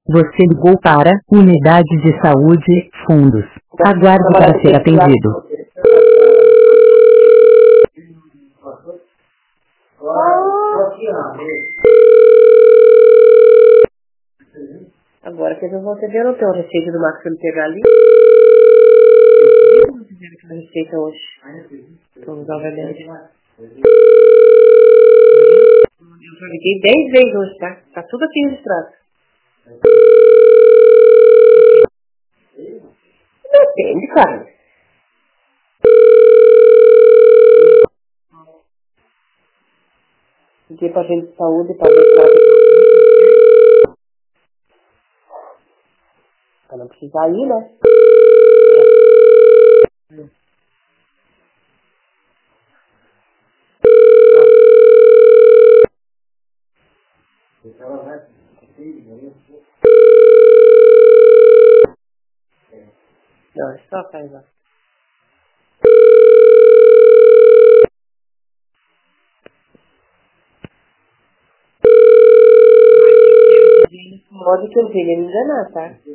Você ligou para Unidade de Saúde, Fundos. Aguarde para ser atendido. Agora que eu vou atender, eu não tenho a receita do Marcos pra me pegar ali. Não fizeram aquela receita hoje. Então, novamente. Eu já liguei 10 vezes hoje, tá? Tá tudo aqui registrado. Depende, cara. Liguei pra gente de saúde pra ver se ela tem... Pra não precisar ir, né? Não, é só pra ir lá. Pode que eu venha me enganar, tá?